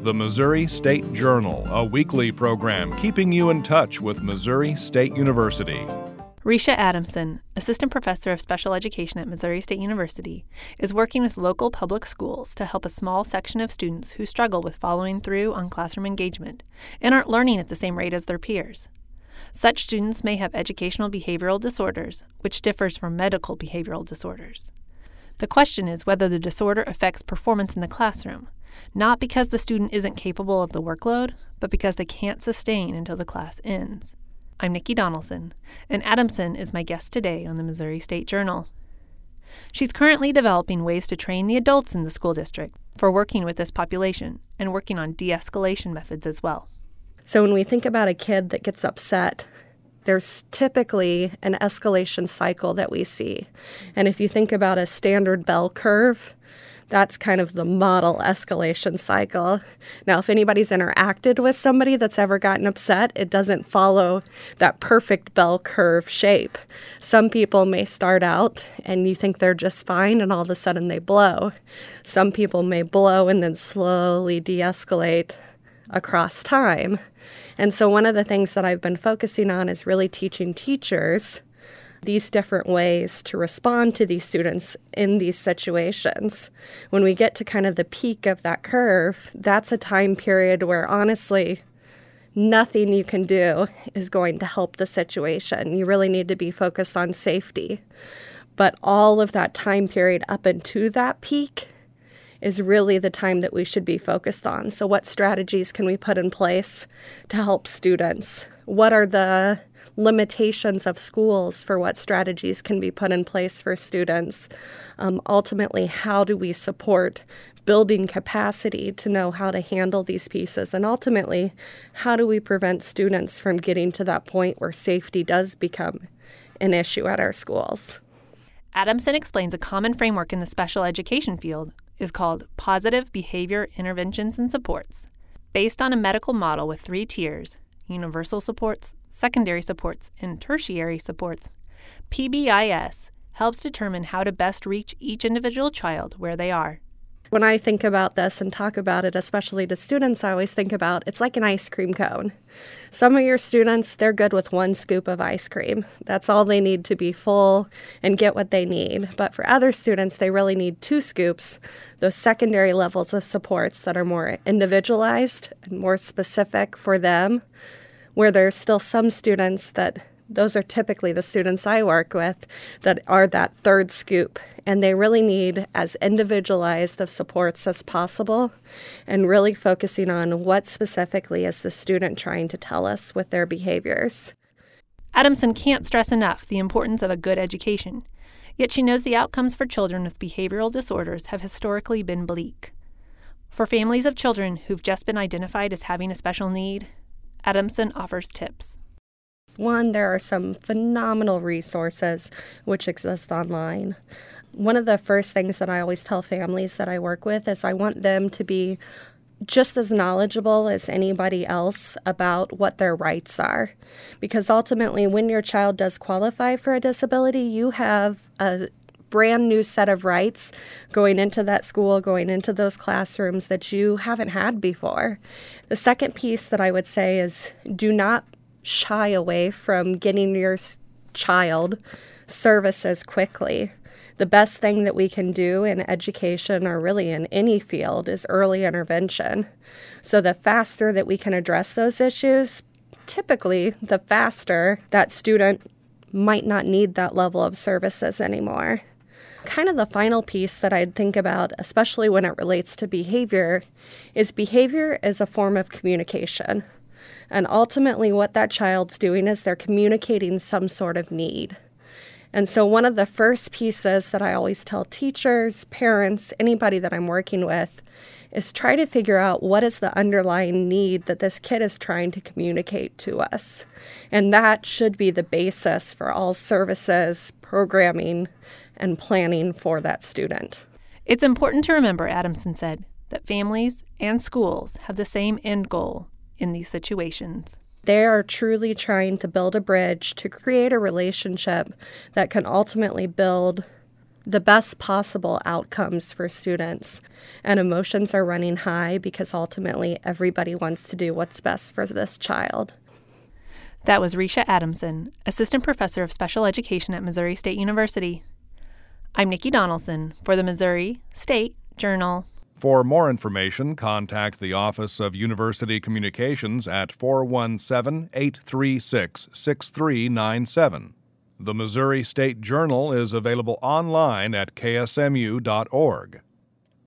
the Missouri State Journal, a weekly program keeping you in touch with Missouri State University. Risha Adamson, assistant professor of special education at Missouri State University, is working with local public schools to help a small section of students who struggle with following through on classroom engagement and aren't learning at the same rate as their peers. Such students may have educational behavioral disorders, which differs from medical behavioral disorders. The question is whether the disorder affects performance in the classroom, not because the student isn't capable of the workload, but because they can't sustain until the class ends. I'm Nikki Donaldson, and Adamson is my guest today on the Missouri State Journal. She's currently developing ways to train the adults in the school district for working with this population and working on de-escalation methods as well. So when we think about a kid that gets upset, there's typically an escalation cycle that we see. And if you think about a standard bell curve, that's kind of the model escalation cycle. Now, if anybody's interacted with somebody that's ever gotten upset, it doesn't follow that perfect bell curve shape. Some people may start out and you think they're just fine and all of a sudden they blow. Some people may blow and then slowly de-escalate across time. And so one of the things that I've been focusing on is really teaching teachers these different ways to respond to these students in these situations. When we get to kind of the peak of that curve, that's a time period where honestly, nothing you can do is going to help the situation. You really need to be focused on safety. But all of that time period up into that peak is really the time that we should be focused on. So what strategies can we put in place to help students? What are the limitations of schools for what strategies can be put in place for students? Ultimately, how do we support building capacity to know how to handle these pieces? And ultimately, how do we prevent students from getting to that point where safety does become an issue at our schools? Adamson explains a common framework in the special education field is called Positive Behavior Interventions and Supports, based on a medical model with 3 tiers: universal supports, secondary supports, and tertiary supports. PBIS helps determine how to best reach each individual child where they are. When I think about this and talk about it, especially to students, I always think about it's like an ice cream cone. Some of your students, they're good with 1 scoop of ice cream. That's all they need to be full and get what they need. But for other students, they really need 2 scoops, those secondary levels of supports that are more individualized and more specific for them, where there's still some students that those are typically the students I work with that are that 3rd scoop, and they really need as individualized of supports as possible and really focusing on what specifically is the student trying to tell us with their behaviors. Adamson can't stress enough the importance of a good education, yet she knows the outcomes for children with behavioral disorders have historically been bleak. For families of children who've just been identified as having a special need, Adamson offers tips. 1, there are some phenomenal resources which exist online. One of the first things that I always tell families that I work with is I want them to be just as knowledgeable as anybody else about what their rights are. Because ultimately, when your child does qualify for a disability, you have a brand new set of rights going into that school, going into those classrooms that you haven't had before. The second piece that I would say is do not shy away from getting your child services quickly. The best thing that we can do in education or really in any field is early intervention. So the faster that we can address those issues, typically the faster that student might not need that level of services anymore. Kind of the final piece that I'd think about, especially when it relates to behavior is a form of communication. And ultimately what that child's doing is they're communicating some sort of need. And so one of the first pieces that I always tell teachers, parents, anybody that I'm working with is try to figure out what is the underlying need that this kid is trying to communicate to us. And that should be the basis for all services, programming, and planning for that student. It's important to remember, Adamson said, that families and schools have the same end goal in these situations. They are truly trying to build a bridge to create a relationship that can ultimately build the best possible outcomes for students. And emotions are running high because ultimately everybody wants to do what's best for this child. That was Risha Adamson, Assistant Professor of Special Education at Missouri State University. I'm Nikki Donaldson for the Missouri State Journal. For more information, contact the Office of University Communications at 417-836-6397. The Missouri State Journal is available online at ksmu.org.